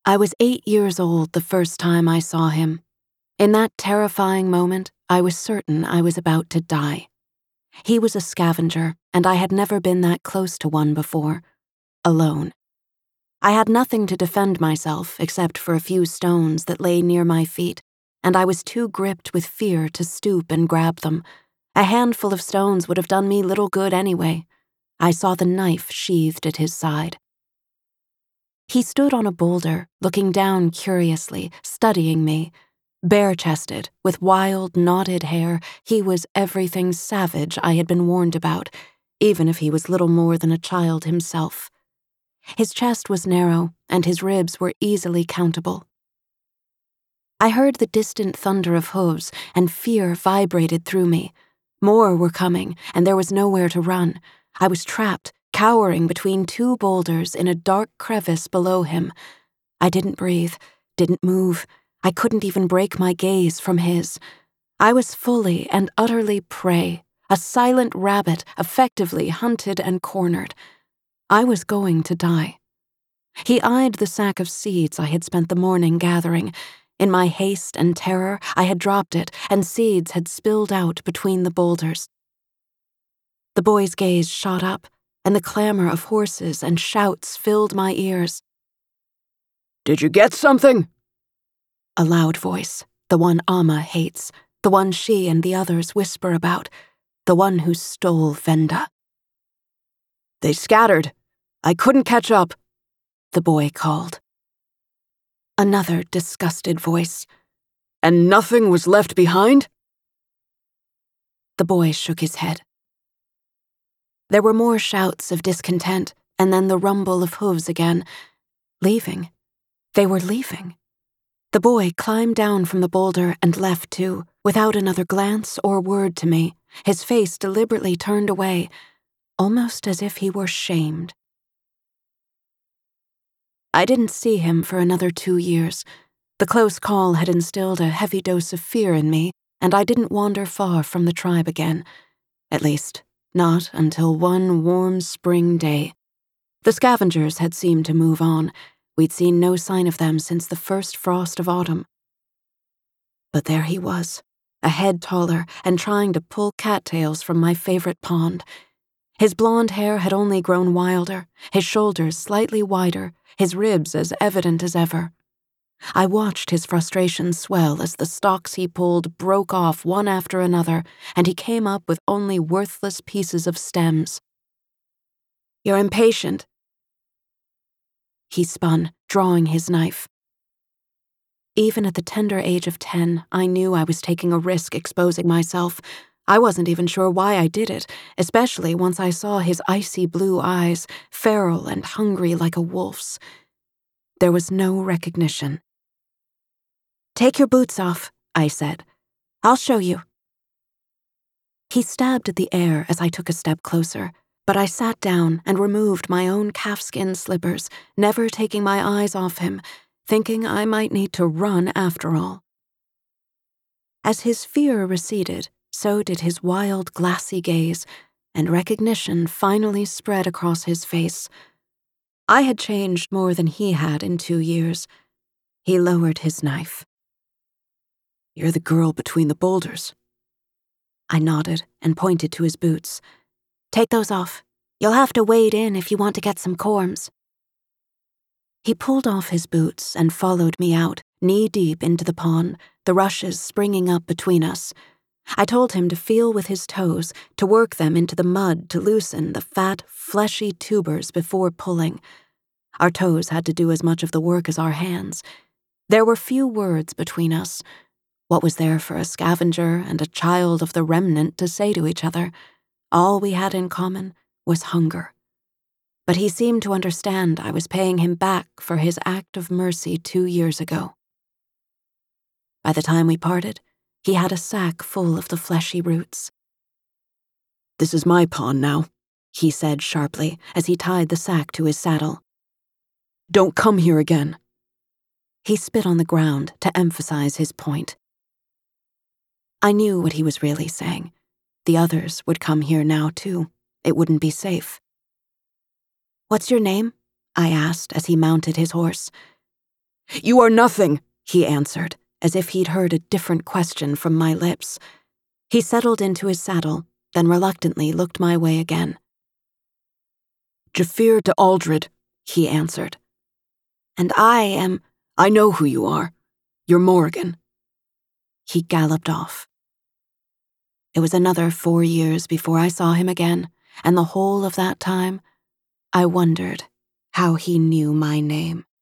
I was 8 years old the first time I saw him. In that terrifying moment, I was certain I was about to die. He was a scavenger, and I had never been that close to one before. Alone. I had nothing to defend myself except for a few stones that lay near my feet, and I was too gripped with fear to stoop and grab them. A handful of stones would have done me little good anyway. I saw the knife sheathed at his side. He stood on a boulder, looking down curiously, studying me. Bare-chested, with wild, knotted hair, he was everything savage I had been warned about, even if he was little more than a child himself. His chest was narrow, and his ribs were easily countable. I heard the distant thunder of hooves, and fear vibrated through me. More were coming, and there was nowhere to run. I was trapped, cowering between two boulders in a dark crevice below him. I didn't breathe, didn't move. I couldn't even break my gaze from his. I was fully and utterly prey, a silent rabbit effectively hunted and cornered. I was going to die. He eyed the sack of seeds I had spent the morning gathering. In my haste and terror, I had dropped it, and seeds had spilled out between the boulders. The boy's gaze shot up, and the clamor of horses and shouts filled my ears. "Did you get something?" A loud voice, the one Amma hates, the one she and the others whisper about, the one who stole Venda. "They scattered. I couldn't catch up," the boy called. Another disgusted voice. "And nothing was left behind?" The boy shook his head. There were more shouts of discontent, and then the rumble of hooves again. Leaving. They were leaving. The boy climbed down from the boulder and left too, without another glance or word to me, his face deliberately turned away, almost as if he were shamed. I didn't see him for another 2 years. The close call had instilled a heavy dose of fear in me, and I didn't wander far from the tribe again. At least, not until one warm spring day. The scavengers had seemed to move on. We'd seen no sign of them since the first frost of autumn. But there he was, a head taller and trying to pull cattails from my favorite pond. His blonde hair had only grown wilder, his shoulders slightly wider, his ribs as evident as ever. I watched his frustration swell as the stalks he pulled broke off one after another, and he came up with only worthless pieces of stems. "You're impatient." He spun, drawing his knife. Even at the tender age of 10, I knew I was taking a risk exposing myself. I wasn't even sure why I did it, especially once I saw his icy blue eyes, feral and hungry like a wolf's. There was no recognition. "Take your boots off," I said. "I'll show you." He stabbed at the air as I took a step closer, but I sat down and removed my own calfskin slippers, never taking my eyes off him, thinking I might need to run after all. As his fear receded, so did his wild, glassy gaze, and recognition finally spread across his face. I had changed more than he had in 2 years. He lowered his knife. "You're the girl between the boulders." I nodded and pointed to his boots. "Take those off. You'll have to wade in if you want to get some corms." He pulled off his boots and followed me out, knee-deep into the pond, the rushes springing up between us. I told him to feel with his toes, to work them into the mud to loosen the fat, fleshy tubers before pulling. Our toes had to do as much of the work as our hands. There were few words between us. What was there for a scavenger and a child of the remnant to say to each other? All we had in common was hunger. But he seemed to understand I was paying him back for his act of mercy 2 years ago. By the time we parted, he had a sack full of the fleshy roots. "This is my pond now," he said sharply as he tied the sack to his saddle. "Don't come here again." He spit on the ground to emphasize his point. I knew what he was really saying. The others would come here now, too. It wouldn't be safe. "What's your name?" I asked as he mounted his horse. You are nothing, he answered, as if he'd heard a different question from my lips. He settled into his saddle, then reluctantly looked my way again. Jafir de Aldred, he answered. And I am... I know who you are. You're Morrigan. He galloped off. It was another 4 years before I saw him again, and the whole of that time, I wondered how he knew my name.